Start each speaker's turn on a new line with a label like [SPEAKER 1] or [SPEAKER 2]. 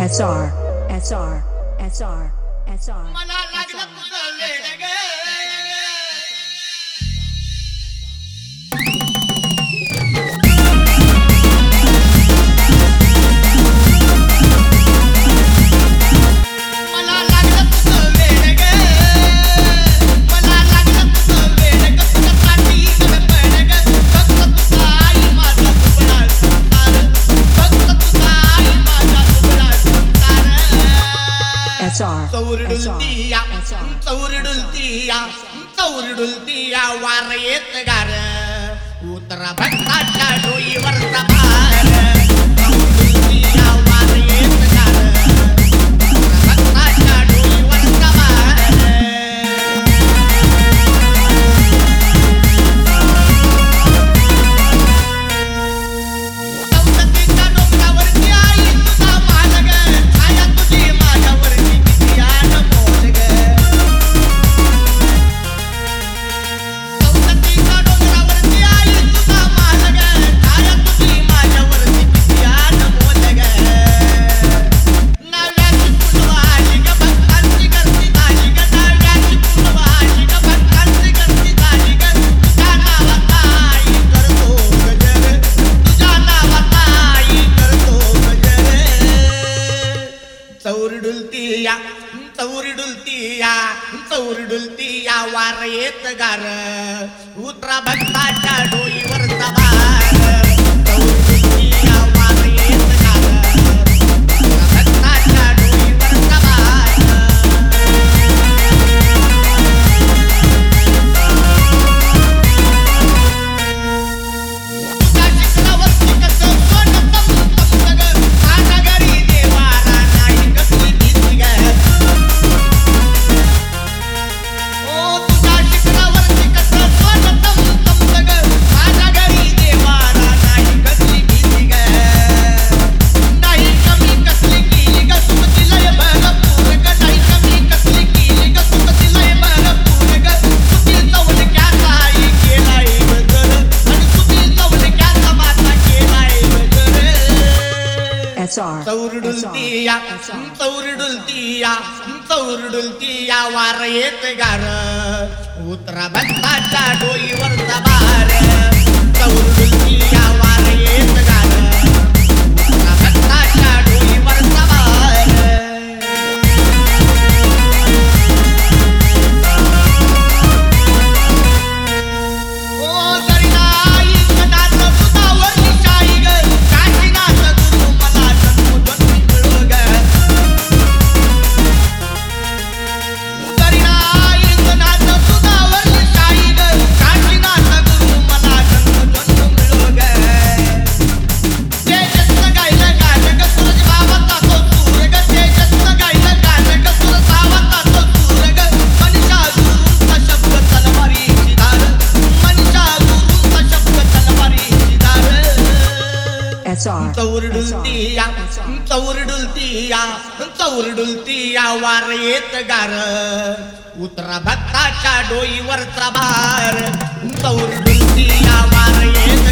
[SPEAKER 1] SR, SR, SR, SR.
[SPEAKER 2] मला लागलं तुझं वेड ग. मला लागलं तुझं वेड ग. मला लागलं तुझं वेड ग. तुझ्या पाठीकडे पड ग. फक्त तुझा आई माझा तुकडा संसार. फक्त तुझा आई माझा तुकडा संसार.
[SPEAKER 1] SR,
[SPEAKER 2] चौरडुलतिया चौरडुलतिया चौरडुलतिया वार येत गार उतरा भक्ताच्या डोईवरचा भार. चौरडुलतिया वार येत गार उतरा भक्ताच्या डोईवरचा भार. चौसष्टीच्या डोंगरावरची आई तुझा मान ग. छाया तुझी माझ्यावरची किती अनमोल ग. चौसष्टीच्या डोंगरावरची आई तुझा मान ग. छाया तुझी माझ्यावरची किती अनमोल ग. नव्याची फुलवाली ग भक्तांची गर्दी झाली ग. नव्याची फुलवाली ग भक्तांची गर्दी झाली ग. तुझ्या नावाचा आई करतो गजर. तुझ्या नावाचा आई करतो गजर. चौरडुलतिया चौरडुलतिया चौरडुलतिया वार येत गार उतरा भक्ताच्या डोईवरचा भार. चौरडुलतिया वार येत गार उतरा भक्ताच्या डोईवरचा भार. तुझ्या शिखरावरती कसं सोनं तमतमतं ग. माझ्या घरी देवारा नाही कसली भीती ग. ओ तुझ्या शिखरावरती कसं सोनं तमतमतं ग. माझ्या घरी देवारा नाही कसली भीती ग. नाही कमी कसली केली ग सुमती लय भरपूर ग. नाही कमी कसली केली ग सुमती लय भरपूर ग. सुखी चौलक्याचा आई केलाय गजर आणि सुखी चौलक्याचा माता केलाय गजर.
[SPEAKER 1] SR,
[SPEAKER 2] चौरडुलतिया चौरडुलतिया चौरडुलतिया वार येत गार उतरा भक्ताच्या डोईवरचा भार. चौरडुलतिया वार येत गार उतरा भक्ताच्या डोईवरचा भार. ओ जरीनाई कदाच तुझावरली शाई ग. काशीनाथ गुरु मला जन्मोजन्मी मिळो ग. जरीनाई कदाच तुझावरली शाई ग. काशीनाथ गुरु मला जन्मोजन्मी मिळो ग. तेजस्न गायलं गाणं ग सूरज भावाचा तो सूर ग. तेजस्न गायलं गाणं ग सूरज भावाचा तो सूर ग. मनीषा गुरूंचा शब्द तलवारीची धार. मनीषा गुरूंचा शब्द तलवारीची धार.
[SPEAKER 1] SR,
[SPEAKER 2] चौरडुलतिया चौरडुलतिया चौरडुलतिया वार येत गार उतरा भक्ताच्या डोईवरचा भार. चौरडुलतिया वार येत